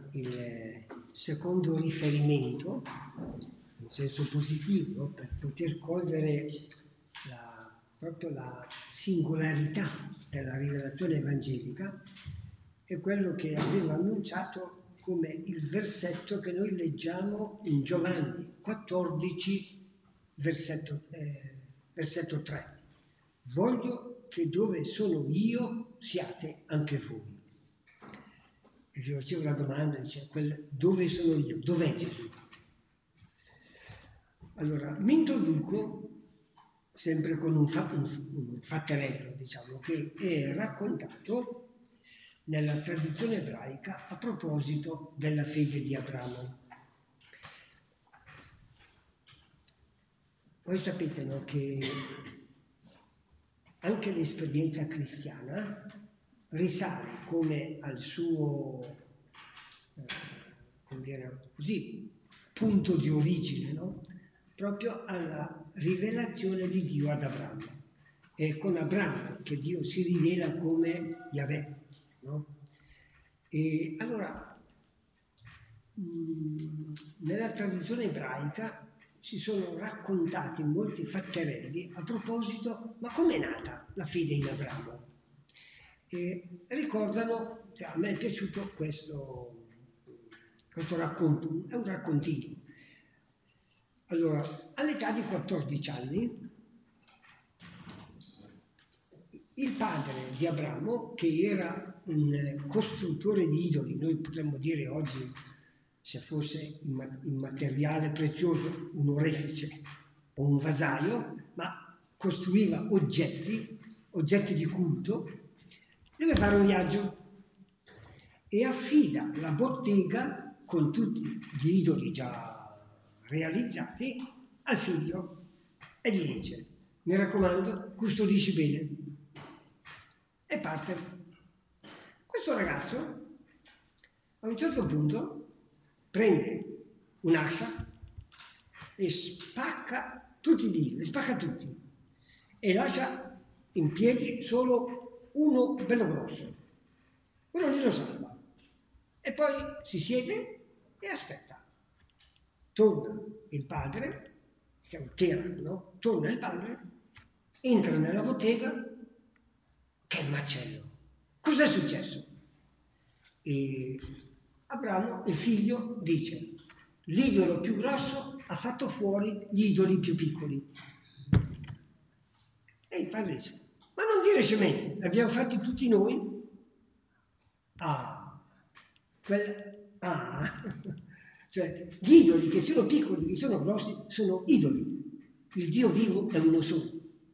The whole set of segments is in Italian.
il secondo riferimento, in senso positivo, per poter cogliere proprio la singolarità della rivelazione evangelica, è quello che avevo annunciato come il versetto che noi leggiamo in Giovanni 14, versetto 3. Voglio che dove sono io siate anche voi. E si faceva una domanda, dice, dove sono io? Dov'è Gesù? Allora, mi introduco sempre con un fatterello, diciamo, che è raccontato nella tradizione ebraica a proposito della fede di Abramo. Voi sapete, no, che anche l'esperienza cristiana risale come al suo come dire così, punto di origine, no? Proprio alla rivelazione di Dio ad Abramo. È con Abramo che Dio si rivela come Yahweh, no? E allora, nella tradizione ebraica si sono raccontati molti fatterelli a proposito, ma com'è nata la fede in Abramo? E ricordano, cioè, a me è piaciuto questo racconto, è un raccontino. Allora, all'età di 14 anni, il padre di Abramo, che era un costruttore di idoli, noi potremmo dire oggi, se fosse in materiale prezioso, un orefice o un vasaio, ma costruiva oggetti di culto, deve fare un viaggio e affida la bottega con tutti gli idoli già realizzati al figlio e gli dice: mi raccomando, custodisci bene. E parte. Questo ragazzo a un certo punto prende un'ascia e spacca tutti i dì, li spacca tutti e lascia in piedi solo uno bello grosso. Quello lì lo salva e poi si siede e aspetta. Torna il padre, che era, no? Torna il padre, entra nella bottega. Che macello! Cos'è successo? E Abramo, il figlio, dice: l'idolo più grosso ha fatto fuori gli idoli più piccoli. E il padre dice: ma non dire scemenze, li abbiamo fatti tutti noi? Cioè, gli idoli che sono piccoli, che sono grossi, sono idoli. Il Dio vivo è uno solo.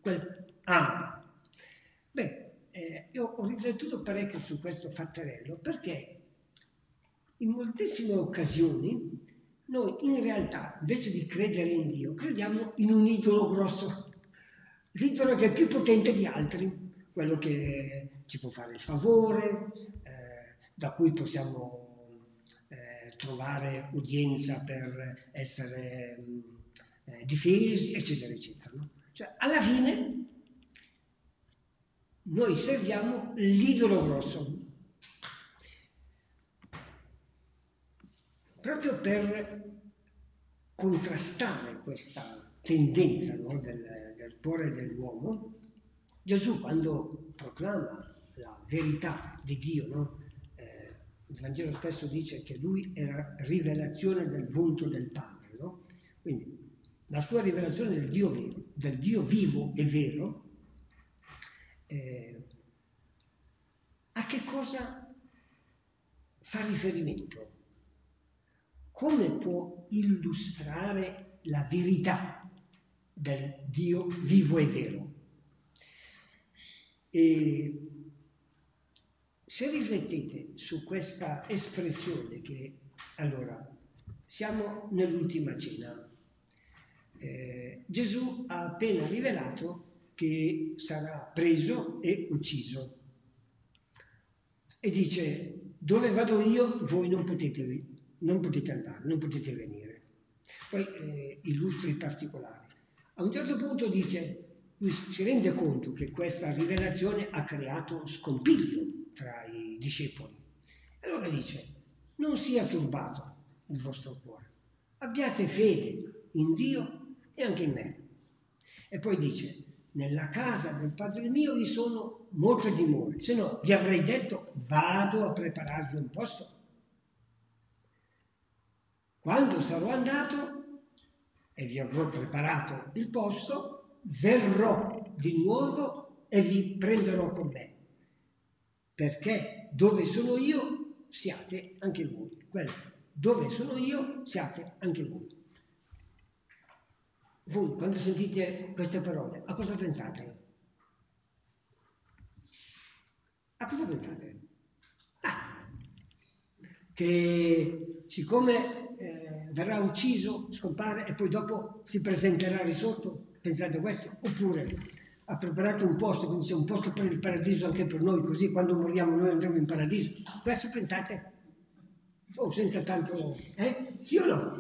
Io ho riflettuto parecchio su questo fatterello perché in moltissime occasioni noi in realtà, invece di credere in Dio, crediamo in un idolo grosso, l'idolo che è più potente di altri, quello che ci può fare il favore, da cui possiamo trovare udienza per essere difesi, eccetera, eccetera. No? Cioè, alla fine noi serviamo l'idolo grosso, proprio per contrastare questa tendenza, no, del cuore dell'uomo. Gesù, quando proclama la verità di Dio, no, il Vangelo spesso dice che lui è la rivelazione del volto del Padre, no? Quindi la sua rivelazione del Dio vero, del Dio vivo e vero, a che cosa fa riferimento? Come può illustrare la verità del Dio vivo e vero? E se riflettete su questa espressione che, allora, siamo nell'ultima cena, Gesù ha appena rivelato che sarà preso e ucciso e dice: dove vado io voi non potete andare, non potete venire. Poi illustra i particolari. A un certo punto dice, lui si rende conto che questa rivelazione ha creato scompiglio tra i discepoli. Allora dice: non sia turbato il vostro cuore. Abbiate fede in Dio e anche in me. E poi dice, nella casa del Padre mio vi sono molte dimore, se no vi avrei detto vado a prepararvi un posto. Quando sarò andato e vi avrò preparato il posto, verrò di nuovo e vi prenderò con me, perché dove sono io siate anche voi. Dove sono io siate anche voi. Voi quando sentite queste parole, a cosa pensate? A cosa pensate? Che siccome verrà ucciso, scompare e poi dopo si presenterà risorto, pensate questo? Oppure ha preparato un posto, quindi c'è un posto per il paradiso anche per noi, così quando moriamo noi andremo in paradiso. Questo pensate? Oh, senza tanto... Sì o no?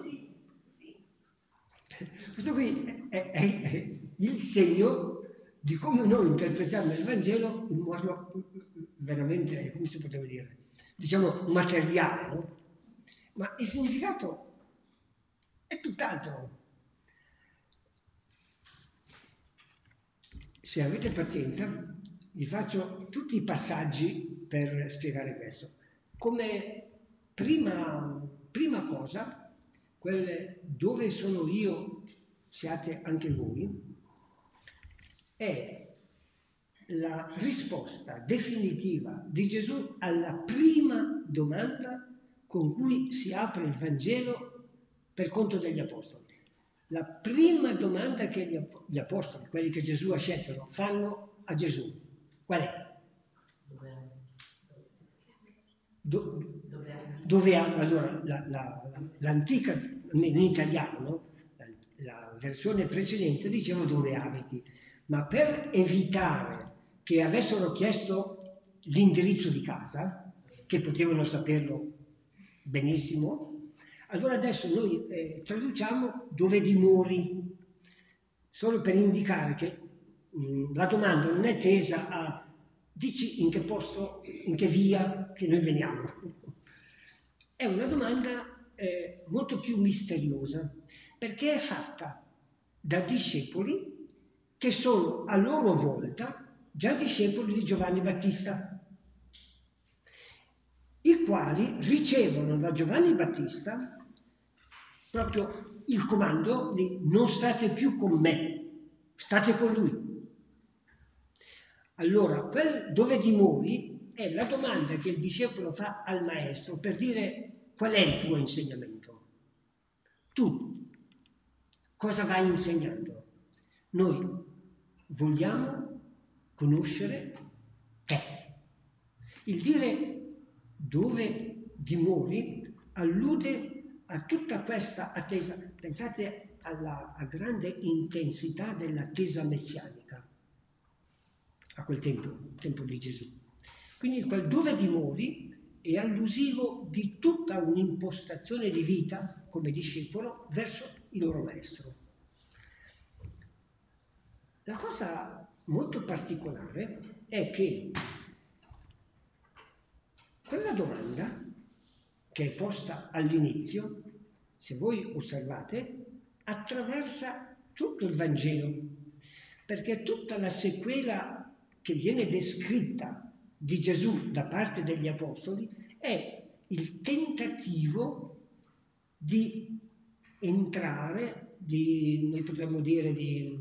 Questo qui è il segno di come noi interpretiamo il Vangelo in modo veramente, come si poteva dire, diciamo materiale, no? Ma il significato è tutt'altro. Se avete pazienza, vi faccio tutti i passaggi per spiegare questo. Come prima cosa, quelle dove sono io, siate anche voi, è la risposta definitiva di Gesù alla prima domanda con cui si apre il Vangelo per conto degli Apostoli. La prima domanda che gli Apostoli, quelli che Gesù ha scelto, fanno a Gesù, qual è? Dove allora l'antica, in italiano, no? La versione precedente diceva dove abiti, ma per evitare che avessero chiesto l'indirizzo di casa, che potevano saperlo benissimo, allora adesso noi traduciamo dove dimori, solo per indicare che la domanda non è tesa a dici in che posto, in che via che noi veniamo. È una domanda molto più misteriosa, perché è fatta da discepoli che sono a loro volta già discepoli di Giovanni Battista, i quali ricevono da Giovanni Battista proprio il comando di non state più con me, state con lui. Allora, dove dimori è la domanda che il discepolo fa al maestro per dire qual è il tuo insegnamento. Tu cosa vai insegnando? Noi vogliamo conoscere te. Il dire dove dimori allude a tutta questa attesa. Pensate alla grande intensità dell'attesa messianica a quel tempo di Gesù. Quindi quel dove dimori è allusivo di tutta un'impostazione di vita come discepolo verso il loro maestro. La cosa molto particolare è che quella domanda che è posta all'inizio, se voi osservate, attraversa tutto il Vangelo, perché tutta la sequela che viene descritta di Gesù da parte degli Apostoli è il tentativo di entrare, noi potremmo dire di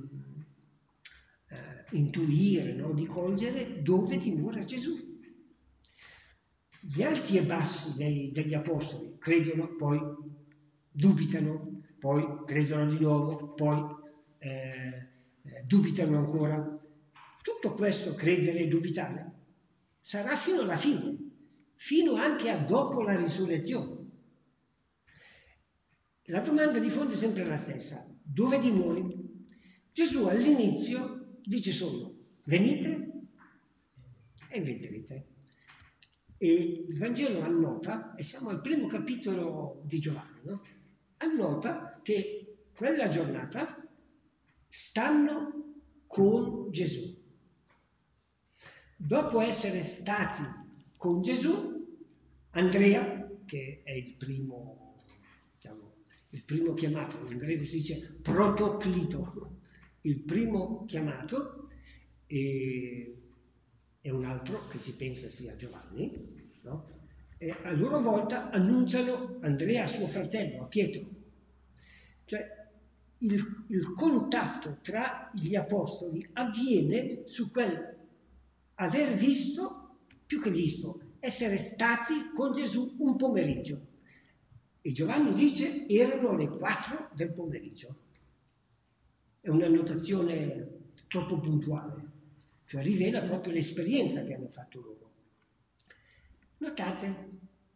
intuire, no? Di cogliere dove dimora Gesù. Gli alti e bassi degli Apostoli credono, poi dubitano, poi credono di nuovo, poi dubitano ancora. Tutto questo credere e dubitare sarà fino alla fine, fino anche a dopo la risurrezione. La domanda di fondo è sempre la stessa: dove dimori? Gesù all'inizio dice solo: venite e vedrete. E il Vangelo annota, e siamo al primo capitolo di Giovanni, no? Annota che quella giornata stanno con Gesù. Dopo essere stati con Gesù, Andrea, perché è il primo, diciamo, il primo chiamato, in greco si dice protoclito, il primo chiamato, e un altro che si pensa sia Giovanni, no? E a loro volta annunciano Andrea, suo fratello, a Pietro. Cioè il contatto tra gli apostoli avviene su quel aver visto, più che visto, essere stati con Gesù un pomeriggio. E Giovanni dice erano le 4 del pomeriggio. È una notazione troppo puntuale, cioè rivela proprio l'esperienza che hanno fatto loro. Notate,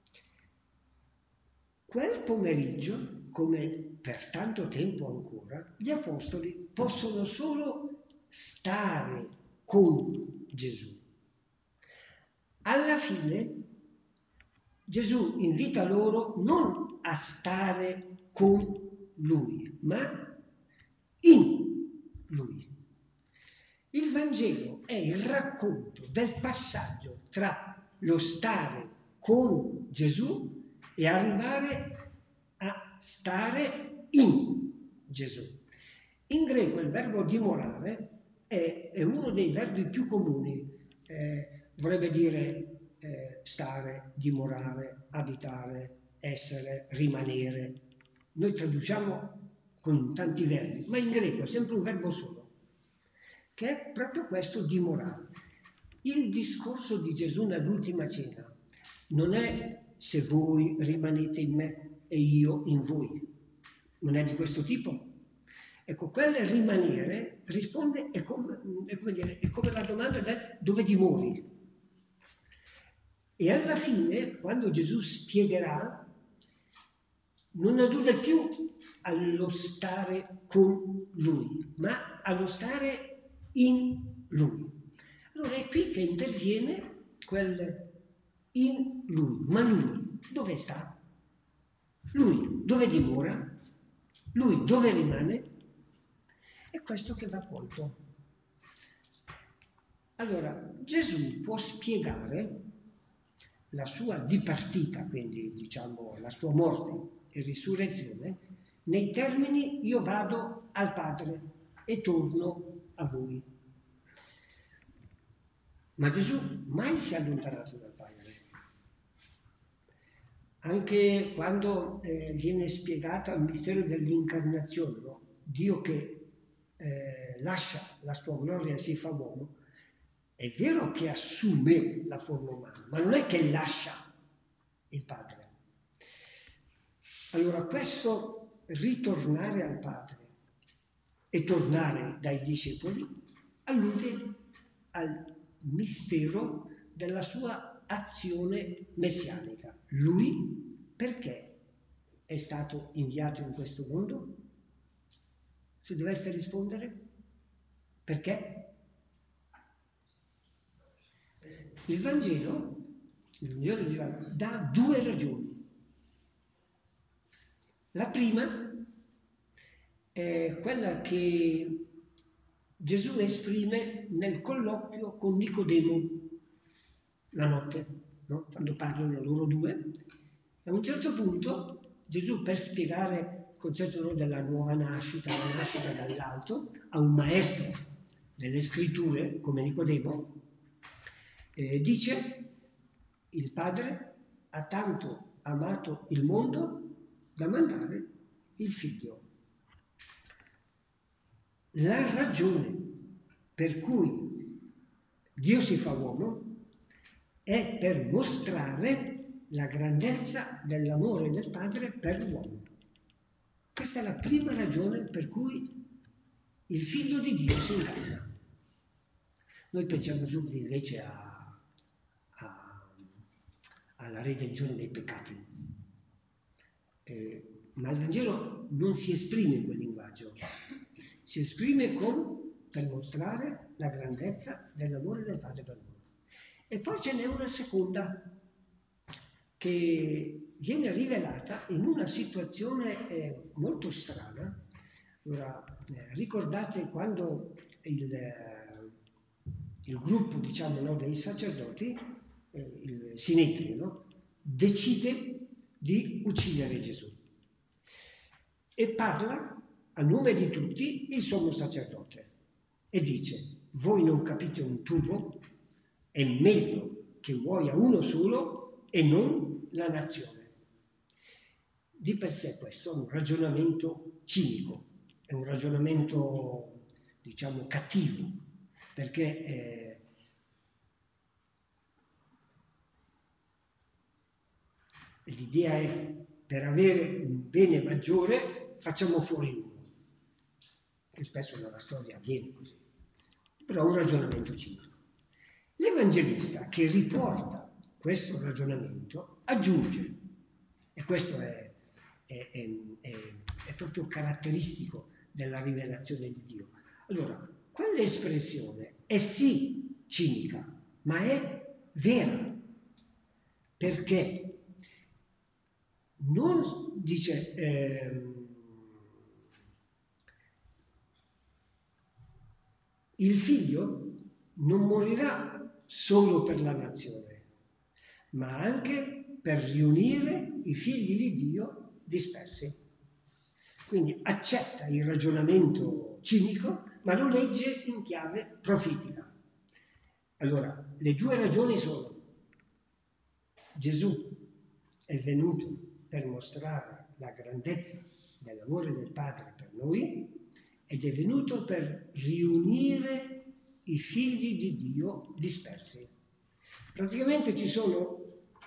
quel pomeriggio, come per tanto tempo ancora, gli apostoli possono solo stare con Gesù. Alla fine Gesù invita loro non a stare con Lui, ma in Lui. Il Vangelo è il racconto del passaggio tra lo stare con Gesù e arrivare a stare in Gesù. In greco il verbo dimorare è uno dei verbi più comuni, vorrebbe dire stare, dimorare, abitare, essere, rimanere. Noi traduciamo con tanti verbi, ma in greco è sempre un verbo solo, che è proprio questo dimorare. Il discorso di Gesù nell'ultima cena non è se voi rimanete in me e io in voi, non è di questo tipo. Ecco, quel rimanere risponde, è come la domanda del dove dimori. E alla fine, quando Gesù spiegherà, non allude più allo stare con Lui, ma allo stare in Lui. Allora è qui che interviene quel in Lui. Ma Lui dove sta? Lui dove dimora? Lui dove rimane? È questo che va colto. Allora, Gesù può spiegare la sua dipartita, quindi diciamo la sua morte e risurrezione, nei termini io vado al Padre e torno a voi. Ma Gesù mai si è allontanato dal Padre. Anche quando viene spiegato il mistero dell'incarnazione, no? Dio che lascia la sua gloria e si fa uomo, è vero che assume la forma umana, ma non è che lascia il Padre. Allora questo ritornare al Padre e tornare dai discepoli allude al mistero della sua azione messianica. Lui perché è stato inviato in questo mondo? Se doveste rispondere, perché? Il Vangelo dà 2 ragioni. La prima è quella che Gesù esprime nel colloquio con Nicodemo la notte, no? Quando parlano loro due. A un certo punto Gesù, per spiegare il concetto della nuova nascita, la nascita dall'alto, a un maestro delle scritture come Nicodemo, dice: il Padre ha tanto amato il mondo da mandare il Figlio. La ragione per cui Dio si fa uomo è per mostrare la grandezza dell'amore del Padre per l'uomo. Questa è la prima ragione per cui il Figlio di Dio si incarna. Noi pensiamo subito invece alla redenzione dei peccati. Ma il Vangelo non si esprime in quel linguaggio, si esprime per mostrare la grandezza dell'amore del Padre per noi. E poi ce n'è una seconda che viene rivelata in una situazione molto strana. Ora, ricordate quando il gruppo, diciamo, no, dei sacerdoti, il Sinedrio, no, decide di uccidere Gesù. E parla a nome di tutti il sommo sacerdote e dice: voi non capite un tubo? È meglio che muoia uno solo e non la nazione. Di per sé questo è un ragionamento cinico, è un ragionamento, diciamo, cattivo, perché l'idea è: per avere un bene maggiore facciamo fuori uno, che spesso nella storia avviene così, però è un ragionamento cinico. L'Evangelista che riporta questo ragionamento aggiunge, e questo è proprio caratteristico della rivelazione di Dio. Allora, quell'espressione è sì cinica, ma è vera, perché non dice il figlio non morirà solo per la nazione, ma anche per riunire i figli di Dio dispersi. Quindi accetta il ragionamento cinico, ma lo legge in chiave profetica. Allora, le due ragioni sono: Gesù è venuto per mostrare la grandezza dell'amore del Padre per noi ed è venuto per riunire i figli di Dio dispersi. Praticamente ci sono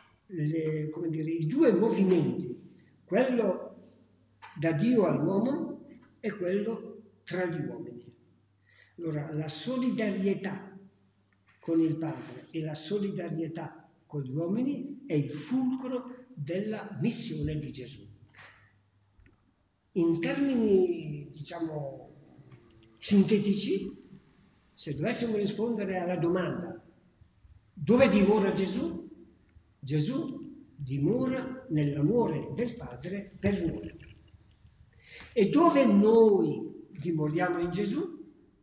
i due movimenti, quello da Dio all'uomo e quello tra gli uomini. Allora, la solidarietà con il Padre e la solidarietà con gli uomini è il fulcro della missione di Gesù. In termini, diciamo, sintetici, se dovessimo rispondere alla domanda dove dimora Gesù? Gesù dimora nell'amore del Padre per noi. E dove noi dimoriamo in Gesù?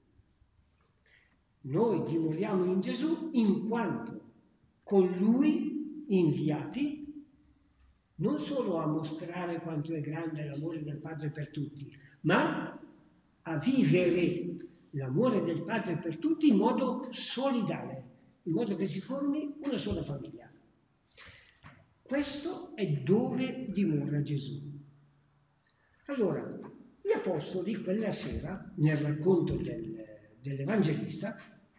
Noi dimoriamo in Gesù in quanto con Lui inviati non solo a mostrare quanto è grande l'amore del Padre per tutti, ma a vivere l'amore del Padre per tutti in modo solidale, in modo che si formi una sola famiglia. Questo è dove dimora Gesù. Allora, gli apostoli quella sera, nel racconto dell'Evangelista,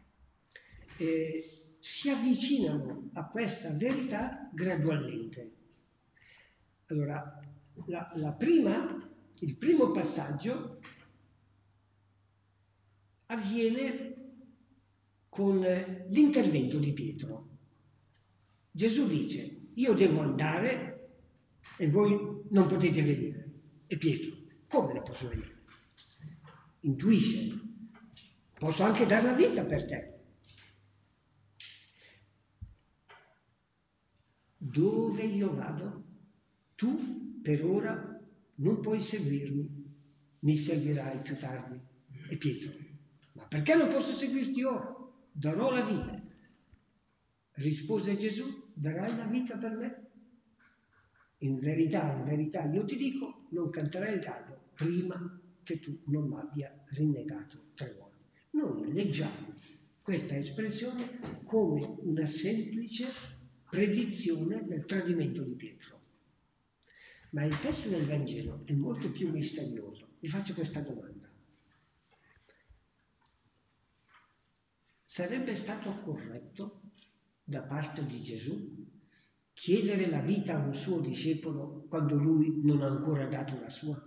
si avvicinano a questa verità gradualmente. Allora, il primo passaggio avviene con l'intervento di Pietro. Gesù dice: io devo andare e voi non potete venire. E Pietro: come non posso venire? Intuisce: posso anche dare la vita per te. Dove io vado, tu per ora non puoi seguirmi, mi seguirai più tardi. E Pietro: ma perché non posso seguirti ora? Darò la vita. Rispose Gesù: darai la vita per me? In verità, io ti dico, non canterai il gallo prima che tu non mi abbia rinnegato 3 volte. Noi leggiamo questa espressione come una semplice predizione del tradimento di Pietro. Ma il testo del Vangelo è molto più misterioso. Vi faccio questa domanda: sarebbe stato corretto da parte di Gesù chiedere la vita a un suo discepolo quando lui non ha ancora dato la sua?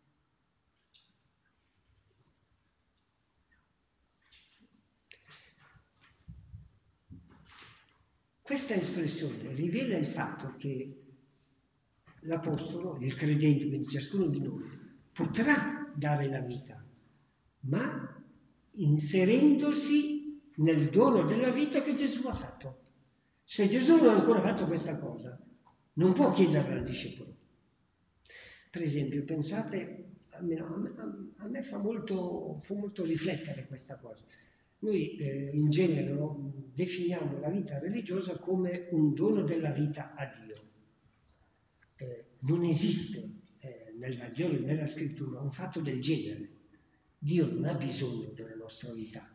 Questa espressione rivela il fatto che l'Apostolo, il credente, quindi ciascuno di noi, potrà dare la vita, ma inserendosi nel dono della vita che Gesù ha fatto. Se Gesù non ha ancora fatto questa cosa, non può chiederla al discepolo. Per esempio, pensate, a me fa molto riflettere questa cosa. Noi in genere definiamo la vita religiosa come un dono della vita a Dio. non esiste nel Vangelo e nella Scrittura un fatto del genere. Dio non ha bisogno della nostra vita.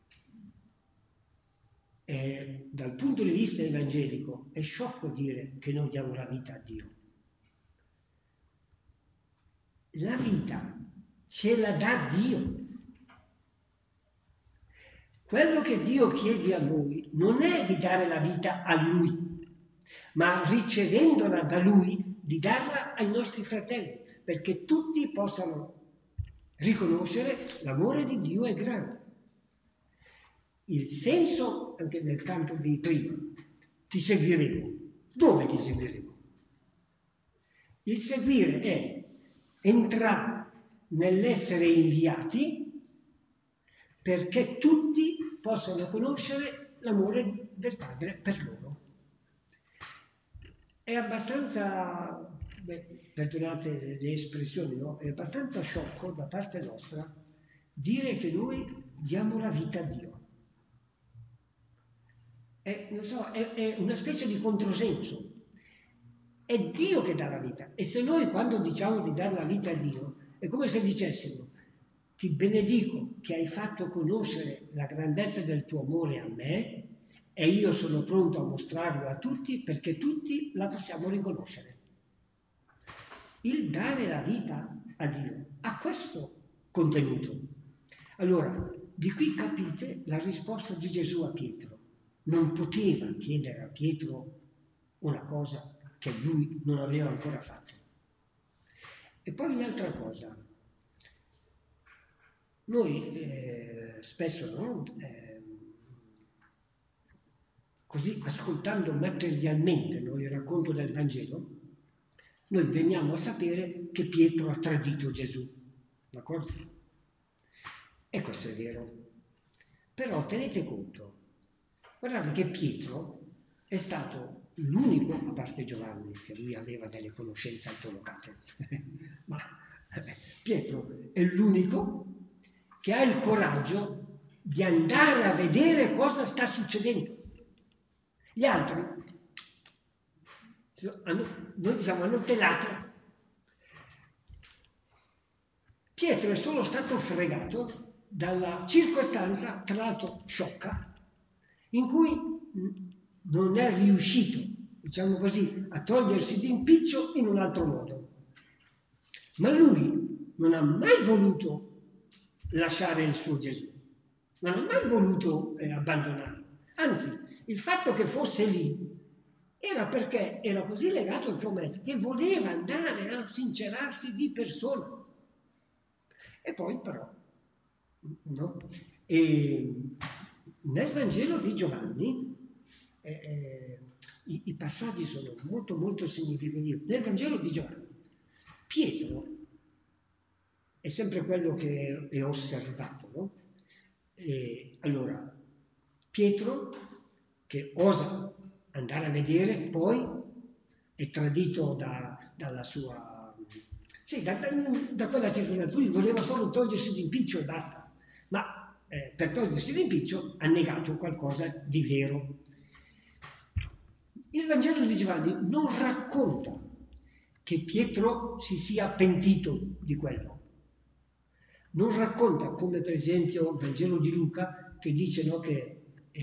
Dal punto di vista evangelico è sciocco dire che noi diamo la vita a Dio. La vita ce la dà Dio. Quello che Dio chiede a noi non è di dare la vita a Lui, ma ricevendola da Lui, di darla ai nostri fratelli, perché tutti possano riconoscere l'amore di Dio è grande. Il senso, anche nel canto di prima, ti seguiremo. Dove ti seguiremo? Il seguire è entrare nell'essere inviati perché tutti possano conoscere l'amore del Padre per loro. È abbastanza, perdonate le espressioni, no? È abbastanza sciocco da parte nostra dire che noi diamo la vita a Dio. È una specie di controsenso. È Dio che dà la vita. E se noi quando diciamo di dare la vita a Dio, è come se dicessimo: ti benedico che hai fatto conoscere la grandezza del tuo amore a me e io sono pronto a mostrarlo a tutti perché tutti la possiamo riconoscere. Il dare la vita a Dio ha questo contenuto. Allora, di qui capite la risposta di Gesù a Pietro. Non poteva chiedere a Pietro una cosa che lui non aveva ancora fatto. E poi un'altra cosa. Noi spesso, no? Così ascoltando materialmente, no, il racconto del Vangelo, noi veniamo a sapere che Pietro ha tradito Gesù, d'accordo? E questo è vero. Però tenete conto, guardate che Pietro è stato l'unico, a parte Giovanni, che lui aveva delle conoscenze altolocate, ma Pietro è l'unico che ha il coraggio di andare a vedere cosa sta succedendo. Gli altri hanno telato. Pietro è solo stato fregato dalla circostanza, tra l'altro sciocca, in cui non è riuscito, diciamo così, a togliersi d'impiccio in un altro modo. Ma lui non ha mai voluto lasciare il suo Gesù, non ha mai voluto abbandonarlo. Anzi, il fatto che fosse lì era perché era così legato al suo mezzo che voleva andare a sincerarsi di persona. E poi però, no? E nel Vangelo di Giovanni i passaggi sono molto molto significativi. Nel Vangelo di Giovanni Pietro è sempre quello che è osservato, no? Allora, Pietro che osa andare a vedere, poi è tradito dalla sua... Sì, da quella circostanza. Lui voleva solo togliersi l'impiccio e basta, ma per togliersi l'impiccio ha negato qualcosa di vero. Il Vangelo di Giovanni non racconta che Pietro si sia pentito di quello. Non racconta, come per esempio il Vangelo di Luca, che dice, no, che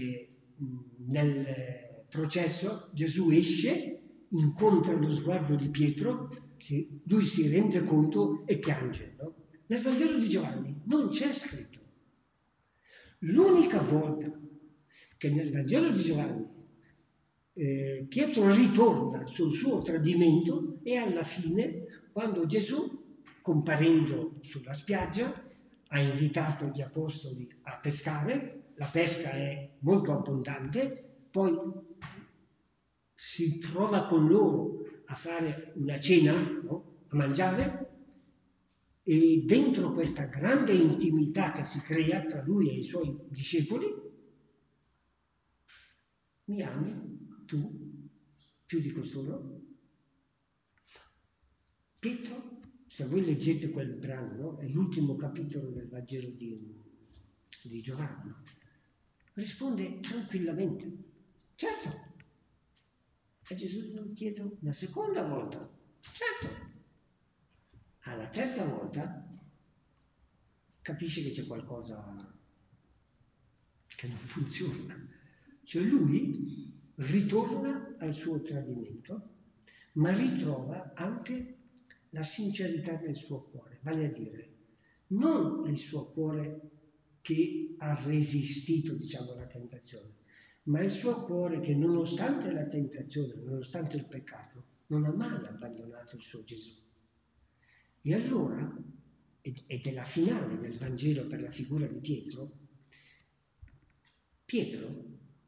nel processo Gesù esce, incontra lo sguardo di Pietro, lui si rende conto e piange. No? Nel Vangelo di Giovanni non c'è scritto. L'unica volta che nel Vangelo di Giovanni Pietro ritorna sul suo tradimento è alla fine, quando Gesù, comparendo sulla spiaggia, ha invitato gli apostoli a pescare, la pesca è molto abbondante, poi si trova con loro a fare una cena, no? A mangiare, e dentro questa grande intimità che si crea tra lui e i suoi discepoli: mi ami tu più di costoro? Pietro, se voi leggete quel brano, no? È l'ultimo capitolo del Vangelo di Giovanni, risponde tranquillamente: certo. E Gesù non chiede una seconda volta: Certo, alla terza volta capisce che c'è qualcosa che non funziona. Cioè lui ritorna al suo tradimento, ma ritrova anche la sincerità del suo cuore, vale a dire, non il suo cuore che ha resistito, diciamo, alla tentazione, ma il suo cuore che nonostante la tentazione, nonostante il peccato, non ha mai abbandonato il suo Gesù. E allora, ed è la finale del Vangelo per la figura di Pietro, Pietro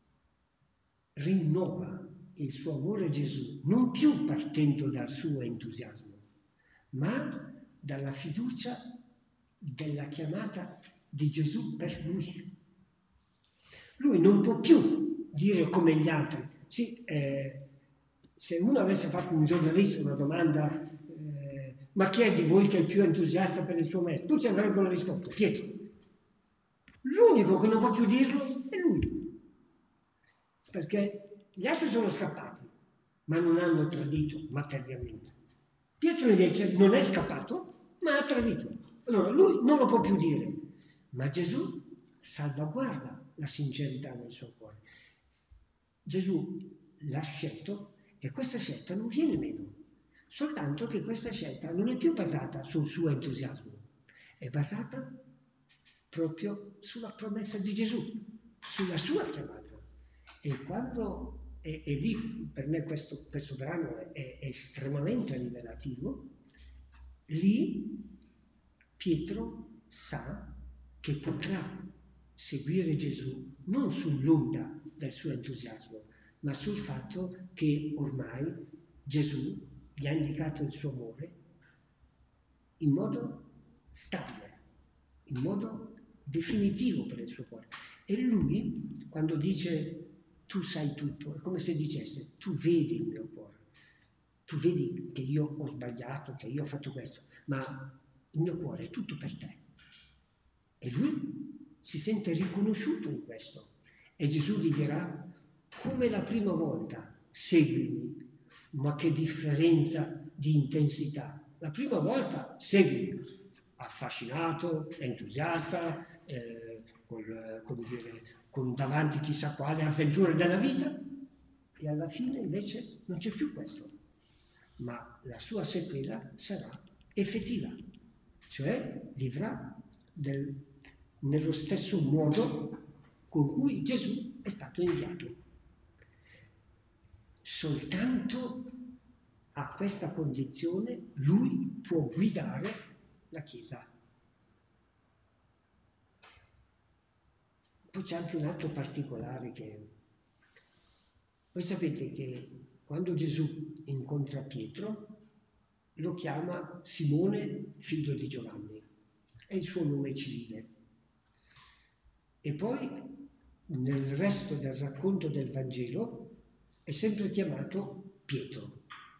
rinnova il suo amore a Gesù non più partendo dal suo entusiasmo, ma dalla fiducia della chiamata di Gesù per lui. Lui non può più dire come gli altri. Sì, se uno avesse fatto un giornalista una domanda, ma chi è di voi che è il più entusiasta per il suo maestro? Tutti avrebbero risposto, Pietro. L'unico che non può più dirlo è lui, perché gli altri sono scappati, ma non hanno tradito materialmente. Pietro invece non è scappato, ma ha tradito. Allora lui non lo può più dire, ma Gesù salvaguarda la sincerità del suo cuore. Gesù l'ha scelto e questa scelta non viene meno, soltanto che questa scelta non è più basata sul suo entusiasmo, è basata proprio sulla promessa di Gesù, sulla sua chiamata. E lì per me questo brano è estremamente rivelativo, lì Pietro sa che potrà seguire Gesù non sull'onda del suo entusiasmo, ma sul fatto che ormai Gesù gli ha indicato il suo amore in modo stabile, in modo definitivo per il suo cuore. E lui, quando dice tu sai tutto, è come se dicesse tu vedi il mio cuore, tu vedi che io ho sbagliato, che io ho fatto questo, ma il mio cuore è tutto per te. E lui si sente riconosciuto in questo. E Gesù gli dirà, come la prima volta, seguimi, ma che differenza di intensità. La prima volta seguimi, affascinato, entusiasta, con davanti chissà quale avventura della vita, e alla fine invece non c'è più questo, ma la sua sequela sarà effettiva, cioè vivrà nello stesso modo con cui Gesù è stato inviato. Soltanto a questa condizione lui può guidare la Chiesa. Poi c'è anche un altro particolare che... Voi sapete che quando Gesù incontra Pietro lo chiama Simone, figlio di Giovanni, è il suo nome civile. E poi nel resto del racconto del Vangelo è sempre chiamato Pietro.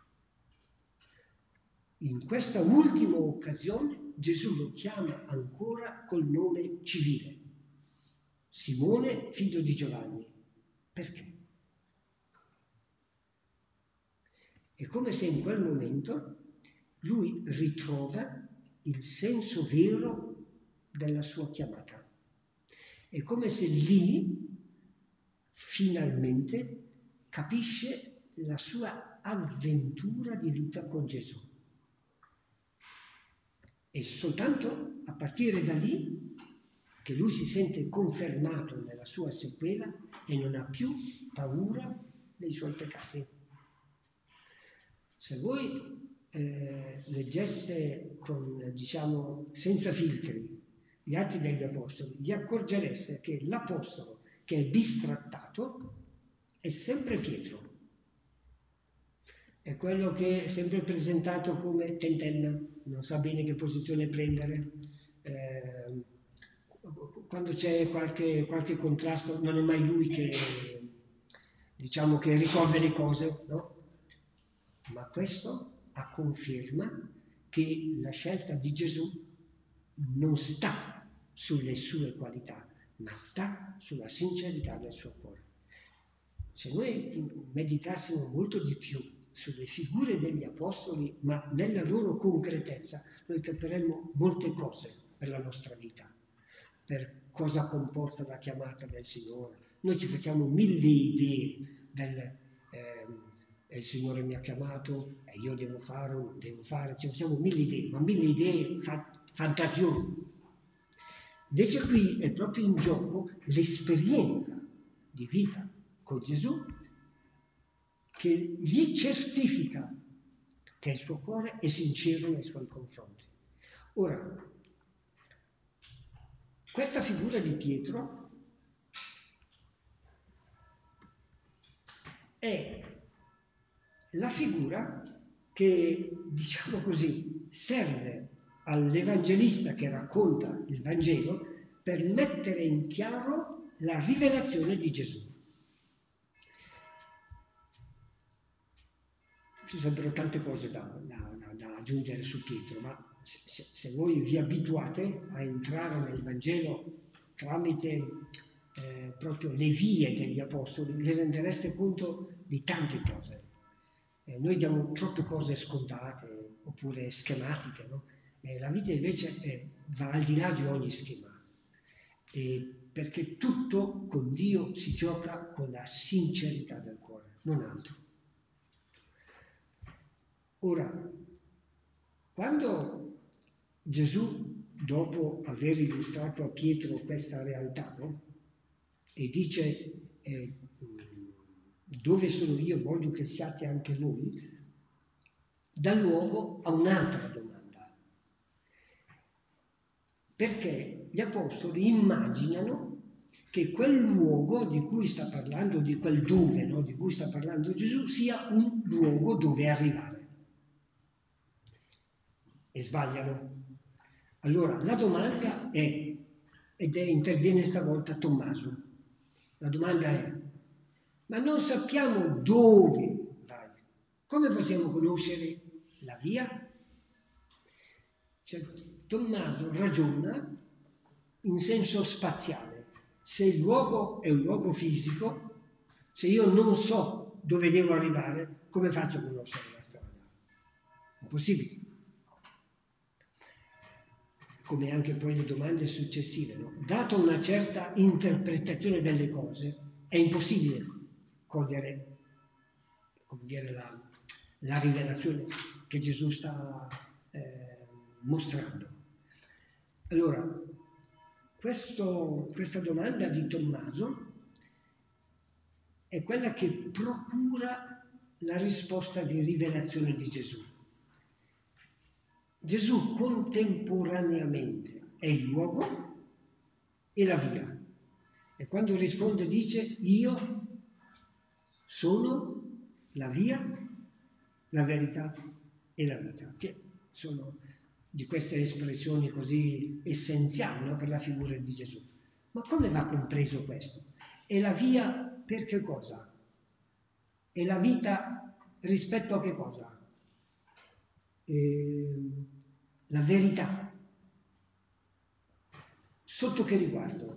In questa ultima occasione Gesù lo chiama ancora col nome civile, Simone, figlio di Giovanni. Perché? È come se in quel momento lui ritrova il senso vero della sua chiamata. È come se lì finalmente capisce la sua avventura di vita con Gesù. E soltanto a partire da lì che lui si sente confermato nella sua sequela e non ha più paura dei suoi peccati. Se voi leggeste diciamo, senza filtri gli Atti degli Apostoli, vi accorgereste che l'Apostolo che è bistrattato è sempre Pietro. È quello che è sempre presentato come tentenna, non sa bene che posizione prendere. Quando c'è qualche contrasto, non è mai lui che, diciamo, che risolve le cose, no? Ma questo a conferma che la scelta di Gesù non sta sulle sue qualità, ma sta sulla sincerità del suo cuore. Se noi meditassimo molto di più sulle figure degli apostoli, ma nella loro concretezza, noi capiremo molte cose per la nostra vita, per cosa comporta la chiamata del Signore. Noi ci facciamo 1000 idee il Signore mi ha chiamato e io devo fare o non devo fare, ci facciamo 1000 idee, ma 1000 idee fantasiose. Invece qui è proprio in gioco l'esperienza di vita con Gesù che gli certifica che il suo cuore è sincero nei suoi confronti. Ora, questa figura di Pietro è la figura che, diciamo così, serve all'evangelista che racconta il Vangelo per mettere in chiaro la rivelazione di Gesù. Ci sarebbero tante cose da aggiungere su Pietro, ma se voi vi abituate a entrare nel Vangelo tramite proprio le vie degli apostoli, vi rendereste conto di tante cose. Noi diamo troppe cose scontate oppure schematiche, no? La vita invece va al di là di ogni schema, perché tutto con Dio si gioca con la sincerità del cuore, non altro. Ora, quando Gesù, dopo aver illustrato a Pietro questa realtà, no? E dice dove sono io voglio che siate anche voi, dà luogo a un'altra domanda. Perché gli apostoli immaginano che quel luogo di cui sta parlando, di quel dove, no? Di cui sta parlando Gesù, sia un luogo dove arrivare. E sbagliano. Allora, la domanda è, interviene stavolta Tommaso, la domanda è, ma non sappiamo dove vai, come possiamo conoscere la via? Cioè, Tommaso ragiona in senso spaziale, se il luogo è un luogo fisico, se io non so dove devo arrivare, come faccio a conoscere la strada? Impossibile. Come anche poi le domande successive, no? Dato una certa interpretazione delle cose, è impossibile cogliere, come dire, la rivelazione che Gesù sta mostrando. Allora, questa domanda di Tommaso è quella che procura la risposta di rivelazione di Gesù. Gesù contemporaneamente è il luogo e la via. E quando risponde dice io sono la via, la verità e la vita, che sono di queste espressioni così essenziali, no, per la figura di Gesù. Ma come va compreso questo? È la via per che cosa? È la vita rispetto a che cosa? La verità. Sotto che riguardo?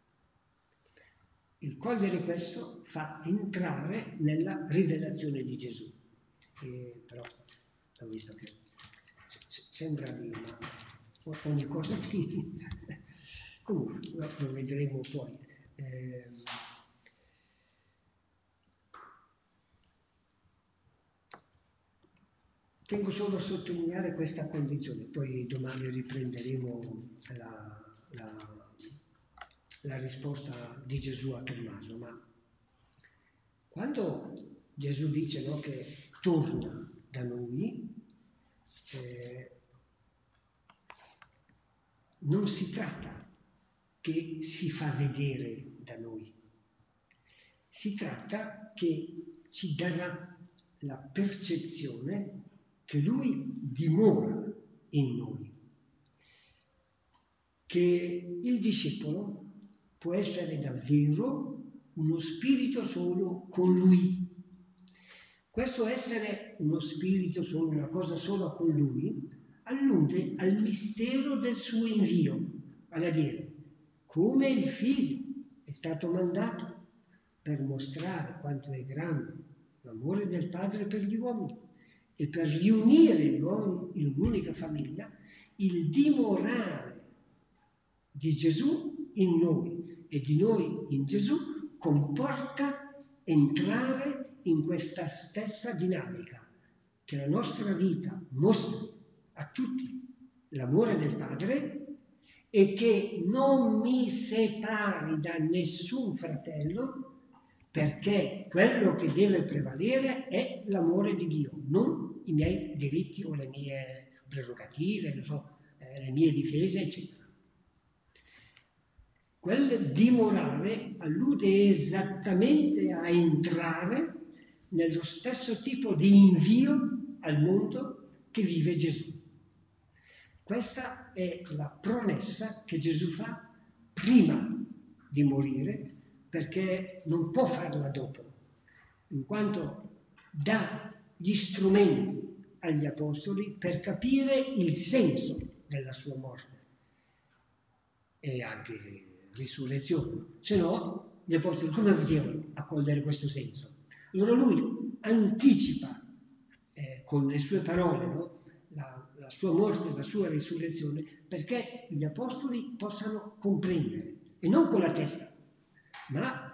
Il cogliere questo fa entrare nella rivelazione di Gesù. Però ho visto che sembra di ogni cosa qui. Comunque lo vedremo poi. Tengo solo a sottolineare questa condizione, poi domani riprenderemo la risposta di Gesù a Tommaso, ma quando Gesù dice, no, che torna da noi, non si tratta che si fa vedere da noi, si tratta che ci darà la percezione che Lui dimora in noi, che il discepolo può essere davvero uno spirito solo con Lui. Questo essere uno spirito solo, una cosa sola con Lui, allude al mistero del suo invio, vale a dire, come il Figlio è stato mandato per mostrare quanto è grande l'amore del Padre per gli uomini, e per riunire gli uomini in un'unica famiglia, il dimorare di Gesù in noi e di noi in Gesù comporta entrare in questa stessa dinamica, che la nostra vita mostra a tutti l'amore del Padre e che non mi separi da nessun fratello, perché quello che deve prevalere è l'amore di Dio, non i miei diritti o le mie prerogative, non so, le mie difese, eccetera. Quel dimorare allude esattamente a entrare nello stesso tipo di invio al mondo che vive Gesù. Questa è la promessa che Gesù fa prima di morire, perché non può farla dopo, in quanto dà gli strumenti agli apostoli per capire il senso della sua morte e anche risurrezione. Se no, gli apostoli come facevano a cogliere questo senso? Allora lui anticipa con le sue parole, no? la sua morte e la sua risurrezione, perché gli apostoli possano comprendere, e non con la testa, ma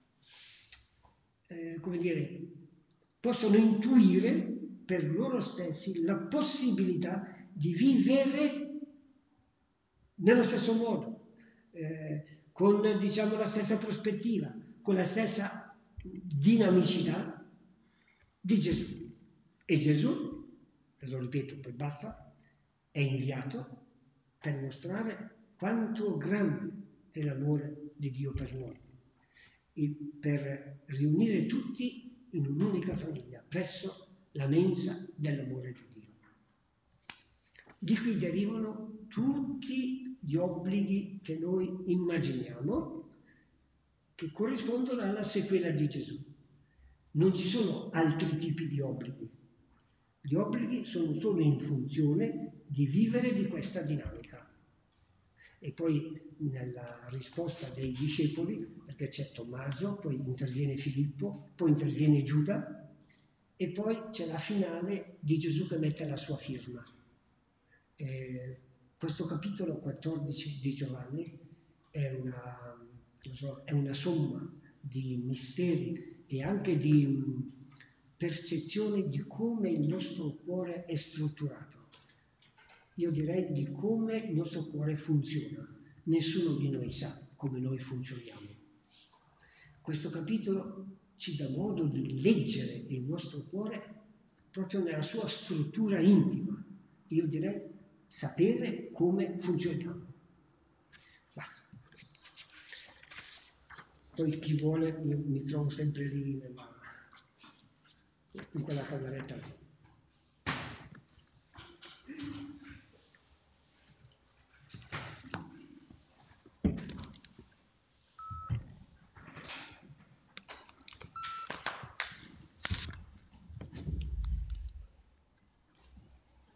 come dire, possono intuire per loro stessi la possibilità di vivere nello stesso modo, con diciamo la stessa prospettiva, con la stessa dinamicità di Gesù. E Gesù, lo ripeto, poi basta, è inviato per mostrare quanto grande è l'amore di Dio per noi e per riunire tutti in un'unica famiglia, presso la mensa dell'amore di Dio. Di qui derivano tutti gli obblighi che noi immaginiamo, che corrispondono alla sequela di Gesù. Non ci sono altri tipi di obblighi. Gli obblighi sono solo in funzione di vivere di questa dinamica. E poi nella risposta dei discepoli, perché c'è Tommaso, poi interviene Filippo, poi interviene Giuda, e poi c'è la finale di Gesù che mette la sua firma. Questo capitolo 14 di Giovanni è una somma di misteri e anche di percezione di come il nostro cuore è strutturato. Io direi di come il nostro cuore funziona. Nessuno di noi sa come noi funzioniamo. Questo capitolo ci dà modo di leggere il nostro cuore proprio nella sua struttura intima. Io direi sapere come funzioniamo. Basta. Poi chi vuole, mi trovo sempre lì in quella cameretta lì.